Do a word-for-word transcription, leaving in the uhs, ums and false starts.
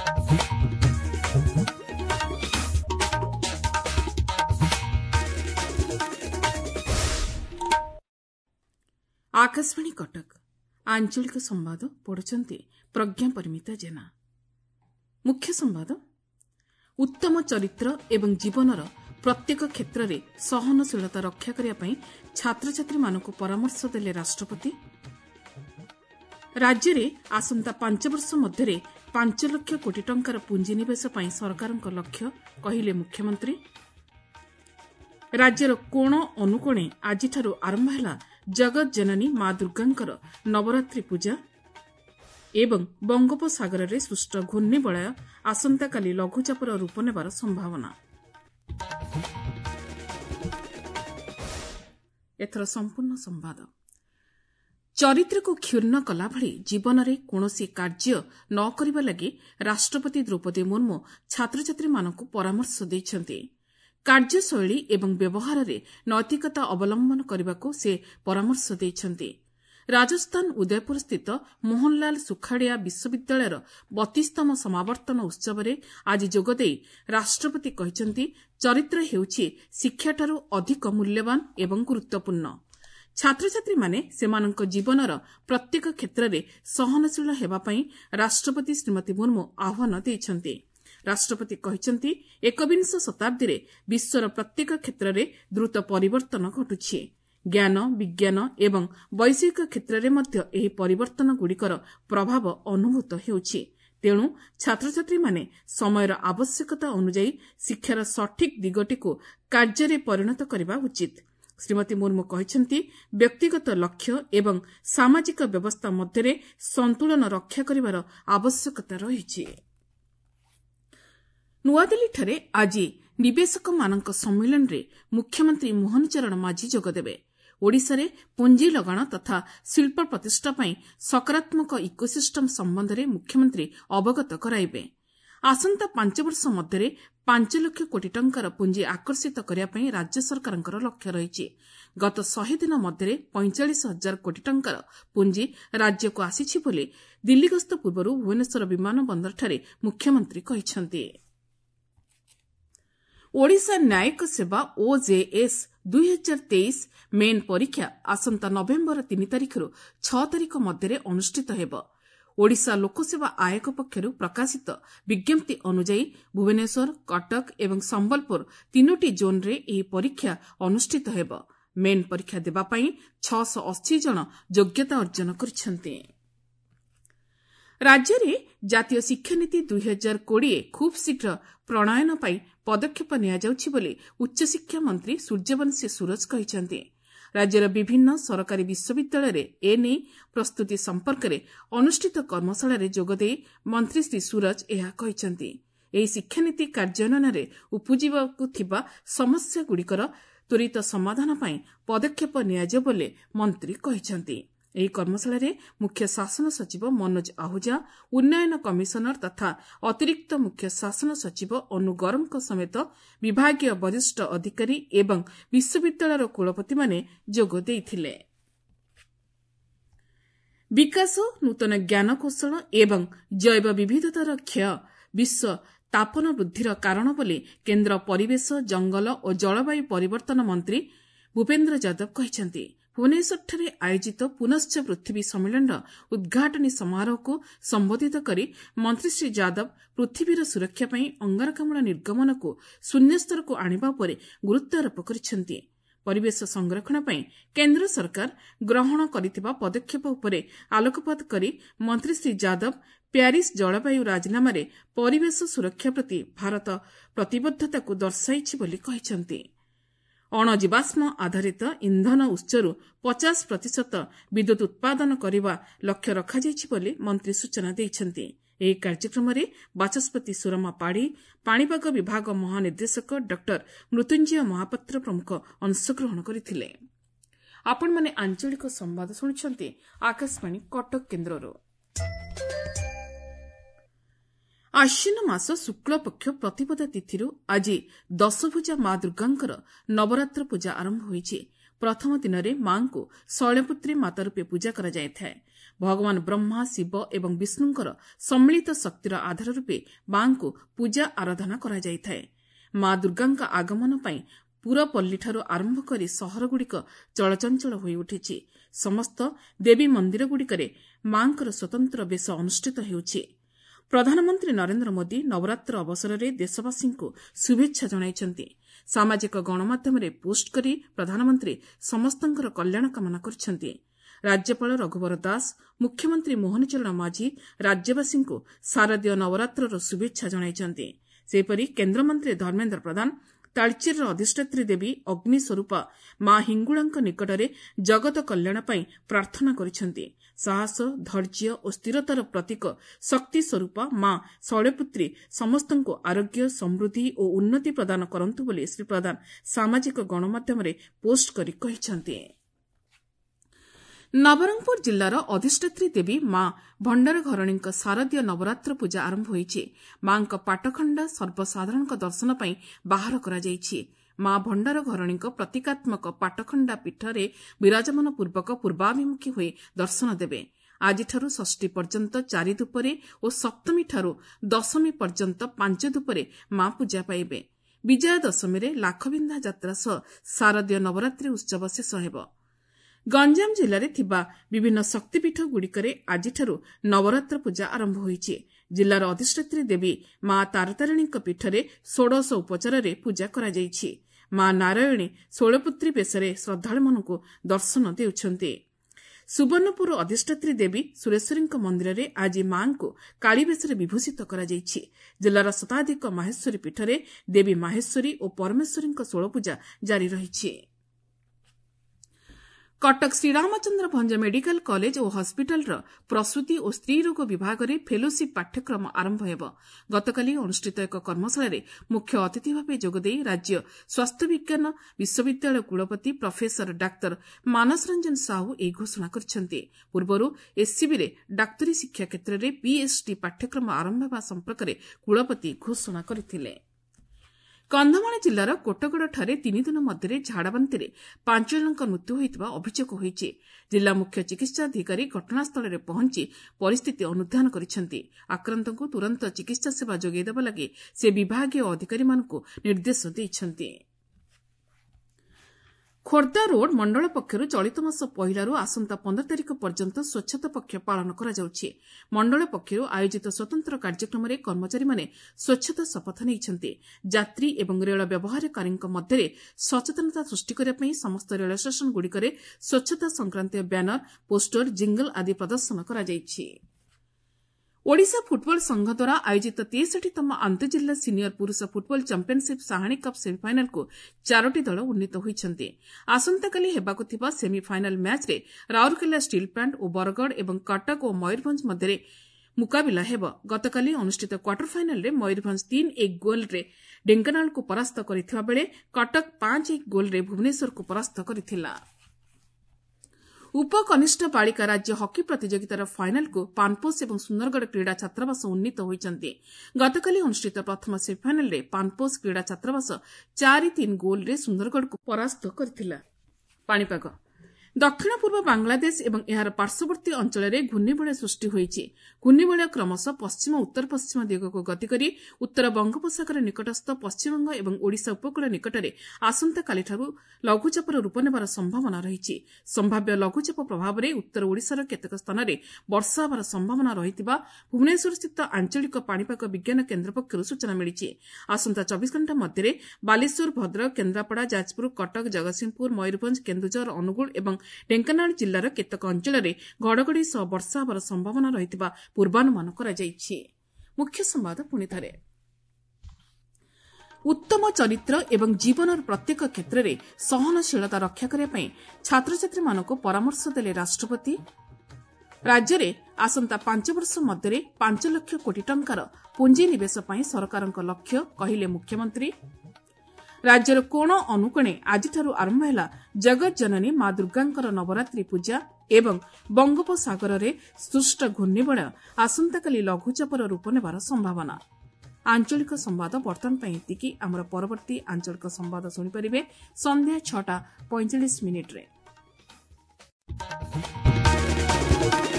आकाशवाणी कटक आंचलिक संवाद पढ़ुंट प्रज्ञा परिमिता जेना। मुख्य संवाद उत्तम चरित्र एवं जीवनर प्रत्येक क्षेत्र में सहनशीलता रक्षा करने छात्र छात्री मानक परामर्श देले राष्ट्रपति। राज्य में आसंता पांच वर्ष मध्य पांच लाख कोटी टंकार पुंजीनिवेश सरकार लक्ष्य कहिले मुख्यमंत्री। राज्यर कोण अनुकोणे आज आरंभ है जगत जननी मां दुर्गांकर नवरात्रि पूजा एवं बंगोपसागर में सृष्ट घूर्णिबलय आसंता काली लघुचापर रूप नेबार संभावना। एथर संपूर्ण संवाद। चरित्र को क्षुण्ण कला भली जीवन में कौनसी कार्य न करिबा लगी राष्ट्रपति द्रौपदी मुर्मू छात्र छात्री मानक परामर्श दैछन्ति। कार्यशैली एवं व्यवहार में नैतिकता अवलंबन करने को से परामर्श दैछन्ति। राजस्थान उदयपुर स्थित मोहनलाल सुखाड़िया विश्वविद्यालयर बत्तीसतम समावर्तन उत्सव में आज जोगदे राष्ट्रपति कहिसन्ति चरित्र हेउछि शिक्षाठारु अधिक मूल्यवान एवं गुरुत्वपूर्ण। छात्र छात्री माने सेमानक जीवनर प्रत्येक क्षेत्र में सहनशील हेबा पई राष्ट्रपति श्रीमती मुर्मू आह्वान दैछन्ति। राष्ट्रपति कहिसन्ति एकविंश शताब्दी रे विश्वर प्रत्येक क्षेत्र में द्रुत परिवर्तन घटुछि। ज्ञान विज्ञान एवं वैषयिक क्षेत्र में मध्य एही परिवर्तन गुड़िकर प्रभाव अनुभूत हेउछि। तेणु छात्र छात्री माने समयर आवश्यकता अनुଯାयी शिक्षार सठिक दिगटी को कार्य रे परिणत करबा उचित। श्रीमती मुर्मू कहिसन्ति व्यक्तिगत लक्ष्य एवं सामाजिक व्यवस्था मध्य संतुलन रक्षा करिवार आवश्यकता रहिछि। नुआदिल्लीଠାରେ ଆଜି ନିବେଶକମାନଙ୍କ ସମ୍ମିଳନୀରେ ମୁଖ୍ୟମନ୍ତ୍ରୀ ମୋହନ ଚରଣ ମାଝୀ ଯୋଗଦେବେ। ଓଡ଼ିଶାରେ ପୁଞ୍ଜି ଲଗାଣ ତଥା ଶିଳ୍ପ ପ୍ରତିଷ୍ଠା ପାଇଁ ସକାରାତ୍ମକ ଇକୋସିଷ୍ଟମ ସମ୍ବନ୍ଧରେ ମୁଖ୍ୟମନ୍ତ୍ରୀ ଅବଗତ କରାଇବେ। ଆସନ୍ତା ପାଞ୍ଚ ବର୍ଷ ମଧ୍ୟରେ ପାଞ୍ଚ ଲକ୍ଷ କୋଟି ଟଙ୍କାର ପୁଞ୍ଜି ଆକର୍ଷିତ କରିବା ପାଇଁ ରାଜ୍ୟ ସରକାରଙ୍କର ଲକ୍ଷ୍ୟ ରହିଛି। ଗତ ଶହେ ଦିନ ମଧ୍ୟରେ ପଇଁଚାଳିଶ ହଜାର କୋଟି ଟଙ୍କାର ପୁଞ୍ଜି ରାଜ୍ୟକୁ ଆସିଛି ବୋଲି ଦିଲ୍ଲୀ ଗସ୍ତ ପୂର୍ବରୁ ଭୁବନେଶ୍ୱର ବିମାନ ବନ୍ଦରଠାରେ ମୁଖ୍ୟମନ୍ତ୍ରୀ କହିଛନ୍ତି। ओडिशा न्यायिक सेवा ओजेएस दुई हजार तेईस मेन परीक्षा आसंता नवेम्बर तीन तारिखରୁ छह तारिख मध्य अनुष्ठित हेब। ओडिशा लोकसेवा आयोग पक्षरू प्रकाशित विज्ञप्ति अनुଯାୟୀ भुवनेश्वर कटक एवं संबलपुर तीनोटी जोन रे एही परीक्षा अनुष्ठित हेब। मेन परीक्षा देबा पई छह सौ अस्सी जन योग्यता अर्जन करिसेंति। राज्य में जातीय शिक्षानीति दुई हजार कोड़े खूब शीघ्र प्रणयन पाई पदक्षेप नियाजाउछि बोली उच्च शिक्षा मंत्री सूर्यवंशी सूरज कहिसन्ति। राज्यर विभिन्न सरकारी विश्वविद्यालय रे एने प्रस्तुति संपर्क में अनुष्ठित कर्मशाला रे जोगदे मंत्री श्री सूरज एहा कहिसन्ति। एही शिक्षानीति कार्यान्वयन रे उपजिबाकु थिबा समस्या गुड़िकर त्वरित समाधान पाई पदक्षेप नियाजाउ बोली मंत्री कहिसन्ति। ଏହି କର୍ମଶାଳାରେ ମୁଖ୍ୟ ଶାସନ ସଚିବ ମନୋଜ ଆହୁଜା, ଉନ୍ନୟନ କମିଶନର ତଥା ଅତିରିକ୍ତ ମୁଖ୍ୟ ଶାସନ ସଚିବ ଅନୁ ଗରମଙ୍କ ସମେତ ବିଭାଗୀୟ ବରିଷ୍ଠ ଅଧିକାରୀ ଏବଂ ବିଶ୍ୱବିଦ୍ୟାଳୟର କୁଳପତିମାନେ ଯୋଗ ଦେଇଥିଲେ। ବିକାଶ, ନୂତନ ଜ୍ଞାନକୌଶଳ ଏବଂ ଜୈବ ବିବିଧତାର କ୍ଷୟ ବିଶ୍ୱ ତାପନ ବୃଦ୍ଧିର କାରଣ ବୋଲି କେନ୍ଦ୍ର ପରିବେଶ, ଜଙ୍ଗଲ ଓ ଜଳବାୟୁ ପରିବର୍ତ୍ତନ ମନ୍ତ୍ରୀ ଭୂପେନ୍ଦ୍ର ଯାଦବ କହିଛନ୍ତି। भुवनेश्वरଠାରେ आयोजित पुनश्च पृथ्वी सम्मेलनर उद्घाटनी समारोह को संबोधित करी मंत्री श्री यादव पृथ्वीर सुरक्षा पई अंगारकाम्ल निर्गमन को शून्य स्तर को आनिबा उपरे गुरुत्वारोप करिसेंति। परिवेश संरक्षण पई केंद्र सरकार ग्रहण करिथिबा पदक्षेप उपरे आलोकपात करी मंत्री श्री यादव प्यारिस जलवायु राजीनामा रे परिवेश सुरक्षा प्रति भारत प्रतिबद्धता को दर्शाइछि बोली कहिसेंति। अणजीवाश्म आधारित इंधन उत्सरू पचास प्रतिशत विद्युत उत्पादन करने लक्ष्य रखाଯାଇଛି बोली मंत्री सूचना ଦେଇଛନ୍ତି। ଏହି କାର୍ଯ୍ୟକ୍ରମରେ ବାଚସ୍ପତି ସୁରମା ପାଢ଼ୀ, ପାଣିପାଗ ବିଭାଗ ମହାନିର୍ଦ୍ଦେଶକ ଡକ୍ଟର ମୃତ୍ୟୁଞ୍ଜୟ ମହାପାତ୍ର ପ୍ରମୁଖ ଅଂଶଗ୍ରହଣ କରିଥିଲେ। ଆପଣମାନେ ଆଞ୍ଚଳିକ ସମ୍ବାଦ ଶୁଣୁଛନ୍ତି ଆକାଶବାଣୀ କଟକ କେନ୍ଦ୍ରରୁ। आश्विन मास शुक्लपक्ष प्रतिपदा तिथि आज दशभुजा मां दुर्गांकर नवरात्र पूजा आरंभ होइछि। ପ୍ରଥମ ଦିନରେ ମା'ଙ୍କୁ ଶୈଳପୁତ୍ରୀ ମାତା ରୂପେ ପୂଜା କରାଯାଇଥାଏ। ଭଗବାନ ବ୍ରହ୍ମା, ଶିବ ଏବଂ ବିଷ୍ଣୁଙ୍କର ସମ୍ମିଳିତ ଶକ୍ତିର ଆଧାର ରୂପେ ମା'ଙ୍କୁ ପୂଜା ଆରାଧନା କରାଯାଇଥାଏ। ମା ଦୁର୍ଗାଙ୍କ ଆଗମନ ପାଇଁ ପୁରପଲ୍ଲୀଠାରୁ ଆରମ୍ଭ କରି ସହରଗୁଡ଼ିକ ଚଳଚଞ୍ଚଳ ହୋଇଉଠିଛି। ସମସ୍ତ ଦେବୀ ମନ୍ଦିରଗୁଡ଼ିକରେ ମା'ଙ୍କର ସ୍ୱତନ୍ତ୍ର ବେଶ ଅନୁଷ୍ଠିତ ହେଉଛି। ପ୍ରଧାନମନ୍ତ୍ରୀ ନରେନ୍ଦ୍ର ମୋଦି ନବରାତ୍ର ଅବସରରେ ଦେଶବାସୀଙ୍କୁ ଶୁଭେଚ୍ଛା ଜଣାଇଛନ୍ତି। ସାମାଜିକ ଗଣମାଧ୍ୟମରେ ପୋଷ୍ଟ କରି ପ୍ରଧାନମନ୍ତ୍ରୀ ସମସ୍ତଙ୍କର କଲ୍ୟାଣ କାମନା କରିଛନ୍ତି। ରାଜ୍ୟପାଳ ରଘୁବର ଦାସ, ମୁଖ୍ୟମନ୍ତ୍ରୀ ମୋହନ ଚରଣ ମାଝୀ ରାଜ୍ୟବାସୀଙ୍କୁ ଶାରଦୀୟ ନବରାତ୍ରର ଶୁଭେଚ୍ଛା ଜଣାଇଛନ୍ତି। ସେହିପରି କେନ୍ଦ୍ରମନ୍ତ୍ରୀ ଧର୍ମେନ୍ଦ୍ର ପ୍ରଧାନ ତାଳଚେରର ଅଧିଷ୍ଠାତ୍ରୀ ଦେବୀ ଅଗ୍ନି ସ୍ୱରୂପା ମା ହିଙ୍ଗୁଳାଙ୍କ ନିକଟରେ ଜଗତ କଲ୍ୟାଣ ପାଇଁ ପ୍ରାର୍ଥନା କରିଛନ୍ତି। ସାହସ, ଧୈର୍ଯ୍ୟ ଓ ସ୍ଥିରତାର ପ୍ରତୀକ ଶକ୍ତି ସ୍ୱରୂପା ମା ଶୈଳପୁତ୍ରୀ ସମସ୍ତଙ୍କୁ ଆରୋଗ୍ୟ, ସମୃଦ୍ଧି ଓ ଉନ୍ନତି ପ୍ରଦାନ କରନ୍ତୁ ବୋଲି ଶ୍ରୀ ପ୍ରଧାନ ସାମାଜିକ ଗଣମାଧ୍ୟମରେ ପୋଷ୍ଟ କରି କହିଛନ୍ତି। ନବରଙ୍ଗପୁର ଜିଲ୍ଲାର ଅଧିଷ୍ଠାତ୍ରୀ ଦେବୀ ମା ଭଣ୍ଡାରଘରଣୀଙ୍କ ଶାରଦୀୟ ନବରାତ୍ର ପୂଜା ଆରମ୍ଭ ହୋଇଛି। ମା'ଙ୍କ ପାଟଖଣ୍ଡା ସର୍ବସାଧାରଣଙ୍କ ଦର୍ଶନ ପାଇଁ ବାହାର କରାଯାଇଛି। ମା ଭଣ୍ଡାରଘରଣୀଙ୍କ ପ୍ରତୀକାତ୍ମକ ପାଟଖଣ୍ଡା ପୀଠରେ ବିରାଜମାନ ପୂର୍ବକ ପୂର୍ବାଭିମୁଖୀ ହୋଇ ଦର୍ଶନ ଦେବେ। ଆଜିଠାରୁ ଷଷ୍ଠୀ ପର୍ଯ୍ୟନ୍ତ ଚାରି ଧୂପରେ ଓ ସପ୍ତମୀଠାରୁ ଦଶମୀ ପର୍ଯ୍ୟନ୍ତ ପାଞ୍ଚ ଧୂପରେ ମା ପୂଜା ପାଇବେ। ବିଜୟା ଦଶମୀରେ ଲାଖବିନ୍ଧା ଯାତ୍ରା ସହ ଶାରଦୀୟ ନବରାତ୍ରି ଉତ୍ସବ ଶେଷ ହେବ। ଗଞ୍ଜାମ ଜିଲ୍ଲାରେ ଥିବା ବିଭିନ୍ନ ଶକ୍ତିପୀଠଗୁଡ଼ିକରେ ଆଜିଠାରୁ ନବରାତ୍ର ପୂଜା ଆରମ୍ଭ ହୋଇଛି। ଜିଲ୍ଲାର ଅଧିଷ୍ଠାତ୍ରୀ ଦେବୀ ମା ତାରାତାରିଣୀଙ୍କ ପୀଠରେ ଷୋଡ଼ଶ ଉପଚାରରେ ପୂଜା କରାଯାଇଛି। ମା ନାରାୟଣୀ ଷୋଳପୁତ୍ରୀ ବେଶରେ ଶ୍ରଦ୍ଧାଳୁମାନଙ୍କୁ ଦର୍ଶନ ଦେଉଛନ୍ତି। ସୁବର୍ଣ୍ଣପୁର ଅଧିଷ୍ଠାତ୍ରୀ ଦେବୀ ସୁରେଶ୍ୱରୀଙ୍କ ମନ୍ଦିରରେ ଆଜି ମା'ଙ୍କୁ କାଳୀ ବେଶରେ ବିଭୂଷିତ କରାଯାଇଛି। ଜିଲ୍ଲାର ଶତାଧିକ ମାହେଶ୍ୱରୀ ପୀଠରେ ଦେବୀ ମାହେଶ୍ୱରୀ ଓ ପରମେଶ୍ୱରୀଙ୍କ ଷୋଳପୂଜା ଜାରି ରହିଛି। କଟକ ଶ୍ରୀରାମଚନ୍ଦ୍ର ଭଞ୍ଜ ମେଡିକାଲ କଲେଜ ଓ ହସ୍ପିଟାଲର ପ୍ରସୂତି ଓ ସ୍ତ୍ରୀରୋଗ ବିଭାଗରେ ଫେଲୋସିପ୍ ପାଠ୍ୟକ୍ରମ ଆରମ୍ଭ ହେବ। ଗତକାଲି ଅନୁଷ୍ଠିତ ଏକ କର୍ମଶାଳାରେ ମୁଖ୍ୟ ଅତିଥି ଭାବେ ଯୋଗଦେଇ ରାଜ୍ୟ ସ୍ୱାସ୍ଥ୍ୟ ବିଜ୍ଞାନ ବିଶ୍ୱବିଦ୍ୟାଳୟ କୁଳପତି ପ୍ରଫେସର ଡାକ୍ତର ମାନସ ରଞ୍ଜନ ସାହୁ ଏହି ଘୋଷଣା କରିଛନ୍ତି। ପୂର୍ବରୁ ଏସ୍ସିବିରେ ଡାକ୍ତରୀ ଶିକ୍ଷା କ୍ଷେତ୍ରରେ ପିଏଚ୍ଡି ପାଠ୍ୟକ୍ରମ ଆରମ୍ଭ ହେବା ସମ୍ପର୍କରେ କୁଳପତି ଘୋଷଣା କରିଥିଲେ। କନ୍ଧମାଳ ଜିଲ୍ଲାର କୋଟଗଡ଼ଠାରେ ତିନି ଦିନ ମଧ୍ୟରେ ଝାଡ଼ାବାନ୍ତିରେ ପାଞ୍ଚ ଜଣଙ୍କ ମୃତ୍ୟୁ ହୋଇଥିବା ଅଭିଯୋଗ ହୋଇଛି। ଜିଲ୍ଲା ମୁଖ୍ୟ ଚିକିତ୍ସାଧିକାରୀ ଘଟଣାସ୍ଥଳରେ ପହଞ୍ଚି ପରିସ୍ଥିତି ଅନୁଧ୍ୟାନ କରିଛନ୍ତି। ଆକ୍ରାନ୍ତଙ୍କୁ ତୁରନ୍ତ ଚିକିତ୍ସା ସେବା ଯୋଗାଇ ଦେବା ଲାଗି ସେ ବିଭାଗୀୟ ଅଧିକାରୀମାନଙ୍କୁ ନିର୍ଦ୍ଦେଶ ଦେଇଛନ୍ତି। ଖୋର୍ଦ୍ଧା ରୋଡ୍ ମଣ୍ଡଳ ପକ୍ଷରୁ ଚଳିତ ମାସ ପହିଲାରୁ ଆସନ୍ତା ପନ୍ଦର ତାରିଖ ପର୍ଯ୍ୟନ୍ତ ସ୍ୱଚ୍ଛତା ପକ୍ଷ ପାଳନ କରାଯାଉଛି। ମଣ୍ଡଳ ପକ୍ଷରୁ ଆୟୋଜିତ ସ୍ୱତନ୍ତ୍ର କାର୍ଯ୍ୟକ୍ରମରେ କର୍ମଚାରୀମାନେ ସ୍ୱଚ୍ଛତା ଶପଥ ନେଇଛନ୍ତି। ଯାତ୍ରୀ ଏବଂ ରେଳ ବ୍ୟବହାରକାରୀଙ୍କ ମଧ୍ୟରେ ସଚେତନତା ସୃଷ୍ଟି କରିବା ପାଇଁ ସମସ୍ତ ରେଳ ଷ୍ଟେସନଗୁଡ଼ିକରେ ସ୍ୱଚ୍ଛତା ସଂକ୍ରାନ୍ତୀୟ ବ୍ୟାନର, ପୋଷ୍ଟର, ଜିଙ୍ଗଲ୍ ଆଦି ପ୍ରଦର୍ଶନ କରାଯାଇଛି। ଓଡ଼ିଶା ଫୁଟବଲ ସଂଘ ଦ୍ୱାରା ଆୟୋଜିତ ତେଷଠିତମ ଆନ୍ତଃଜିଲ୍ଲା ସିନିୟର ପୁରୁଷ ଫୁଟବଲ ଚାମ୍ପିୟନସିପ୍ ସାହାଣୀ କପ୍ ସେମିଫାଇନାଲକୁ ଚାରୋଟି ଦଳ ଉନ୍ନୀତ ହୋଇଛନ୍ତି। ଆସନ୍ତାକାଲି ହେବାକୁ ଥିବା ସେମିଫାଇନାଲ ମ୍ୟାଚ୍ରେ ରାଉରକେଲା ଷ୍ଟିଲ୍ ପ୍ଲାଣ୍ଟ ଓ ବରଗଡ଼ ଏବଂ କଟକ ଓ ମୟୂରଭଞ୍ଜ ମଧ୍ୟରେ ମୁକାବିଲା ହେବ। ଗତକାଲି ଅନୁଷ୍ଠିତ କ୍ୱାର୍ଟର ଫାଇନାଲରେ ମୟୂରଭଞ୍ଜ ତିନି ଏକ ଗୋଲ୍ରେ ଢେଙ୍କାନାଳକୁ ପରାସ୍ତ କରିଥିବା ବେଳେ କଟକ ପାଞ୍ଚ ଏକ ଗୋଲ୍ରେ ଭୁବନେଶ୍ୱରକୁ ପରାସ୍ତ କରିଥିଲା। ଉପକନିଷ୍ଠ ବାଳିକା ରାଜ୍ୟ ହକି ପ୍ରତିଯୋଗିତାର ଫାଇନାଲକୁ ପାନପୋଷ ଏବଂ ସୁନ୍ଦରଗଡ଼ କ୍ରୀଡ଼ା ଛାତ୍ରାବାସ ଉନ୍ନୀତ ହୋଇଛନ୍ତି। ଗତକାଲି ଅନୁଷ୍ଠିତ ପ୍ରଥମ ସେମିଫାଇନାଲରେ ପାନପୋଷ କ୍ରୀଡ଼ା ଛାତ୍ରାବାସ ଚାରି ତିନି ଗୋଲ୍ରେ ସୁନ୍ଦରଗଡ଼କୁ ପରାସ୍ତ କରିଥିଲା। ପାଣିପାଗ ଦକ୍ଷିଣ ପୂର୍ବ ବାଂଲାଦେଶ ଏବଂ ଏହାର ପାର୍ଶ୍ୱବର୍ତ୍ତୀ ଅଞ୍ଚଳରେ ଘୂର୍ଣ୍ଣିବଳୟ ସୃଷ୍ଟି ହୋଇଛି। ଘୂର୍ଣ୍ଣିବଳୟ କ୍ରମଶଃ ପଶ୍ଚିମ ଉତ୍ତର ପଶ୍ଚିମ ଦିଗକୁ ଗତି କରି ଉତ୍ତର ବଙ୍ଗୋପସାଗର ନିକଟସ୍ଥ ପଶ୍ଚିମବଙ୍ଗ ଏବଂ ଓଡ଼ିଶା ଉପକୂଳ ନିକଟରେ ଆସନ୍ତାକାଲିଠାରୁ ଲଘୁଚାପର ରୂପ ନେବାର ସମ୍ଭାବନା ରହିଛି। ସମ୍ଭାବ୍ୟ ଲଘୁଚାପ ପ୍ରଭାବରେ ଉତ୍ତର ଓଡ଼ିଶାର କେତେକ ସ୍ଥାନରେ ବର୍ଷା ହେବାର ସମ୍ଭାବନା ରହିଥିବା ଭୁବନେଶ୍ୱରସ୍ଥିତ ଆଞ୍ଚଳିକ ପାଣିପାଗ ବିଜ୍ଞାନ କେନ୍ଦ୍ର ପକ୍ଷରୁ ସୂଚନା ମିଳିଛି। ଆସନ୍ତା ଚବିଶ ଘଣ୍ଟା ମଧ୍ୟରେ ବାଲେଶ୍ୱର, ଭଦ୍ରକ, କେନ୍ଦ୍ରାପଡ଼ା, ଯାଜପୁର, କଟକ, ଜଗତସିଂହପୁର, ମୟୂରଭଞ୍ଜ, କେନ୍ଦୁଝର, ଅନୁଗୁଳ ଏବଂ ଢେଙ୍କାନାଳ ଜିଲ୍ଲାର କେତେକ ଅଞ୍ଚଳରେ ଘଡ଼ଘଡ଼ି ସହ ବର୍ଷା ହେବାର ସମ୍ଭାବନା ରହିଥିବା ପୂର୍ବାନୁମାନ କରାଯାଇଛି। ମୁଖ୍ୟ ସମ୍ବାଦ ପୁଣିଥରେ ଉତ୍ତମ ଚରିତ୍ର ଏବଂ ଜୀବନର ପ୍ରତ୍ୟେକ କ୍ଷେତ୍ରରେ ସହନଶୀଳତା ରକ୍ଷା କରିବା ପାଇଁ ଛାତ୍ରଛାତ୍ରୀମାନଙ୍କୁ ପରାମର୍ଶ ଦେଲେ ରାଷ୍ଟ୍ରପତି। ରାଜ୍ୟରେ ଆସନ୍ତା ପାଞ୍ଚ ବର୍ଷ ମଧ୍ୟରେ ପାଞ୍ଚ ଲକ୍ଷ କୋଟି ଟଙ୍କାର ପୁଞ୍ଜିନିବେଶ ପାଇଁ ସରକାରଙ୍କ ଲକ୍ଷ୍ୟ, କହିଲେ ମୁଖ୍ୟମନ୍ତ୍ରୀ। ରାଜ୍ୟର କୋଣ ଅନୁକୋଣେ ଆଜିଠାରୁ ଆରମ୍ଭ ହେଲା ଜଗତଜନନୀ ମା ଦୁର୍ଗାଙ୍କର ନବରାତ୍ରି ପୂଜା ଏବଂ ବଙ୍ଗୋପସାଗରରେ ସୃଷ୍ଟ ଘୂର୍ଣ୍ଣିବଳୟ ଆସନ୍ତାକାଲି ଲଘୁଚାପର ରୂପ ନେବାର ସମ୍ଭାବନା। आंचलिक संवाद बर्तमान ପାଇଁ ଏତିକି। ଆମର ପରବର୍ତ୍ତୀ ଆଞ୍ଚଳିକ ସମ୍ବାଦ ଶୁଣିପାରିବେ ସନ୍ଧ୍ୟା ଛଅଟା ପଇଁଚାଳିଶ ମିନିଟ୍ରେ।